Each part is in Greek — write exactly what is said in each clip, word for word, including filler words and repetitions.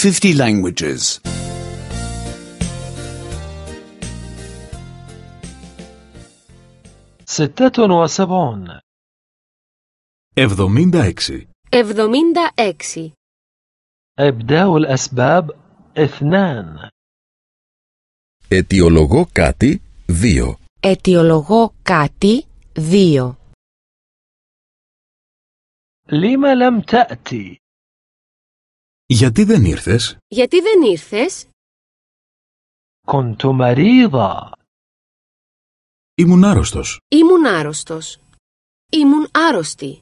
fifty languages. ستة وسبعون. εβδομήντα έξι. εβδομήντα έξι. إبداء الأسباب اثنان. Αιτιολογώ κάτι δύο. Αιτιολογώ κάτι δύο. لم لم تأتي؟ Γιατί δεν ήρθες? Γιατί δεν ήρθες? كنت مريضا. Ήμουν άρρωστος. Ήμουν άρρωστος. Ήμουν άρρωστη.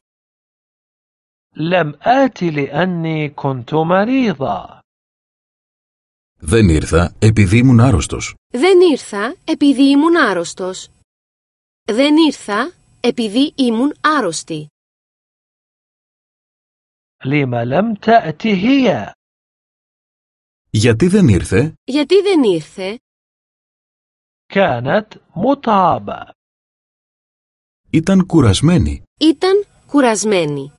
لم آتي لأني كنت مريضا. Δεν ήρθα επειδή ήμουν άρρωστος. Δεν ήρθα επειδή ήμουν άρρωστος. Δεν ήρθα επειδή ήμουν άρρωστη. لم لم تأتي هي؟ Γιατί δεν ήρθε? Γιατί δεν ήρθε? كانت متعبة. Ήταν κουρασμένη. Ήταν κουρασμένη.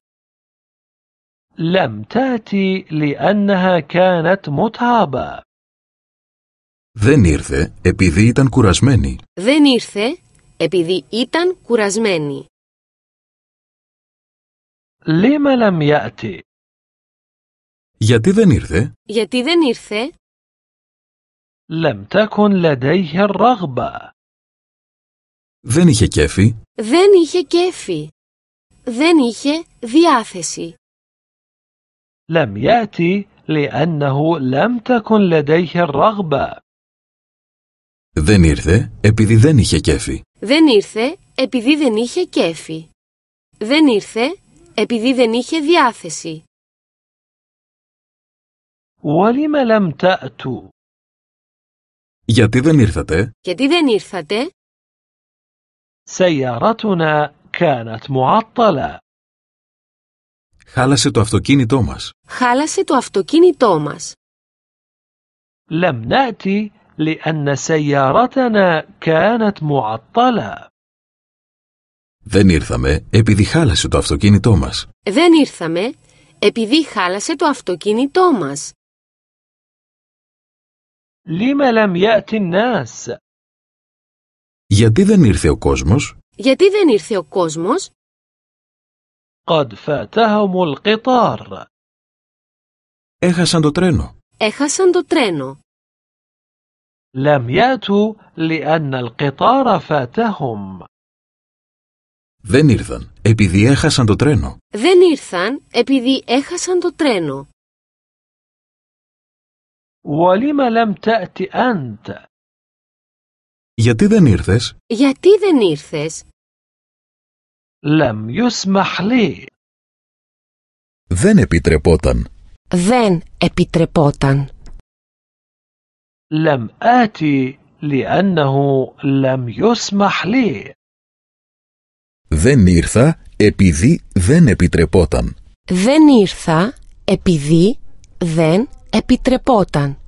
لم تأتي لأنها كانت متعبة. Δεν ήρθε επειδή ήταν κουρασμένη. Δεν ήρθε επειδή ήταν κουρασμένη. لم لم يأتي؟ Γιατί δεν ήρθε? Γιατί δεν ήρθε? لم تكن لديه الرغبة. Δεν είχε κέφι. Δεν είχε κέφι. Δεν είχε διάθεση. لم يأتي لأنه لم تكن لديه الرغبة. Δεν ήρθε επειδή δεν είχε κέφι. Δεν ήρθε επειδή δεν είχε κέφι. Δεν ήρθε επειδή δεν είχε διάθεση. ولم لم تأتوا؟ Γιατί δεν ήρθατε? Γιατί δεν ήρθατε? سيارتنا كانت معطلة. Χάλασε το αυτοκίνητό μας. Χάλασε το αυτοκίνητό μας. لم نأتي لأن سيارتنا كانت معطلة. Δεν ήρθαμε επειδή χάλασε το αυτοκίνητό μας. Δεν ήρθαμε επειδή χάλασε το αυτοκίνητό μας. لم لم يأتي الناس؟ Γιατί δεν ήρθε ο κόσμος? Γιατί δεν ήρθε ο κόσμος? قد فاتهم القطار. Έχασαν το τρένο. Έχασαν το τρένο. لم يأتوا لأن القطار فاتهم. Δεν ήρθαν επειδή έχασαν το τρένο. Δεν ήρθαν επειδή έχασαν το τρένο. ولم لم تأتي أنت؟ Γιατί δεν ήρθες? Γιατί δεν ήρθες? لم يسمح لي. Δεν επιτρεπόταν. Δεν επιτρεπόταν. لم آتي لأنه لم يسمح لي. Δεν ήρθα επειδή δεν επιτρεπόταν. Δεν ήρθα επειδή δεν επιτρεπόταν.